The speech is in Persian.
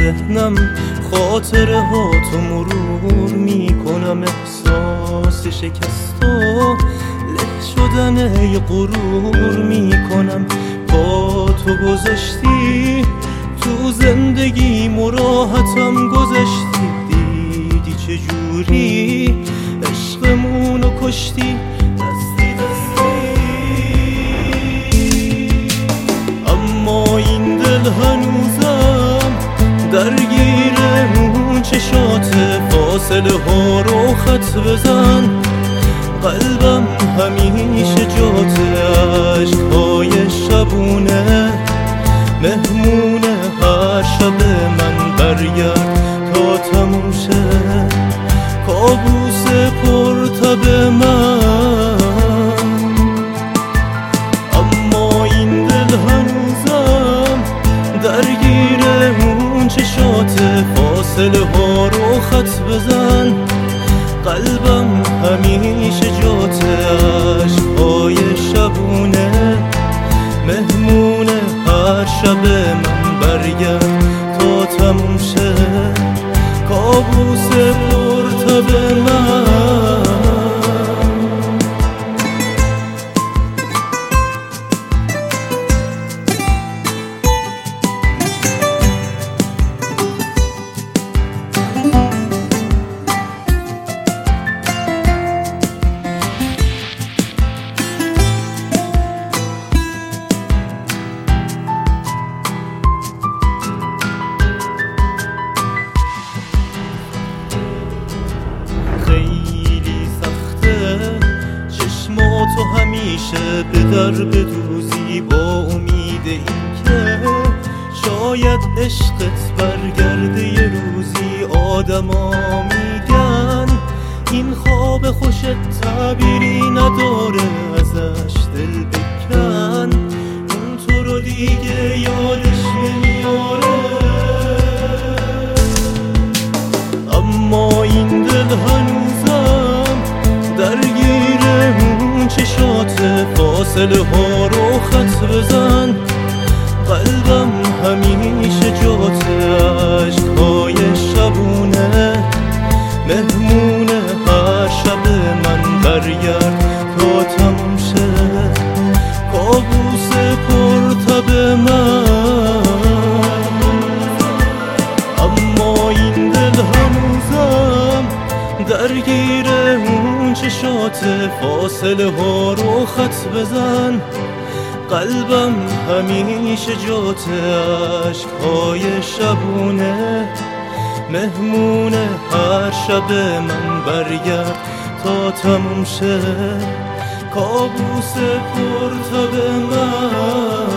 ذهنم خاطره ها تو مرور میکنم، احساس شکست و له شدن یه غرور میکنم. با تو گذاشتی تو زندگی مراحتم گذاشتی، دیدی چجوری عشقمونو کشتی دستی دستی. اما این دل هنوزم درگیر اون چشات، فاصله ها رو خط بزن، قلبم همیشه جاته. عشقهای شبونه مهمونه هر شب من، برگرد تا تموم شه کابوس پرتب من. اما این دل هنوزم درگیر اون چشات، فاصله ها رو خط بزن، قلبم همیشه جاته. عشقهای شبونه مهمونه هر شب من، برگرد تا تموم شه کابوس پرتب من. خیلی سخته چشماتو همیشه به در بدوزی، با امید این که شاید عشقت برگرده یه روزی. آدما میگن این خواب خوشت تعبیری نداره، ازش دل بکن اون تو رو دیگه یادش نمیاره. اما این دل هنوزم درگیر اون چشات، فاصله ها رو خط بزن، قلبم همیشه جاته. عشقهای شبونه مهمونه هر شب من، برگرد تا تموم شه کابوس پرتب من. اما این دل هنوزم درگیر اون چشات، فاصله ها رو خط بزن، قلبم همیشه جاته. عشقهای شبونه مهمونه هر شب من، برگرد تا تموم شه کابوس پرتب من.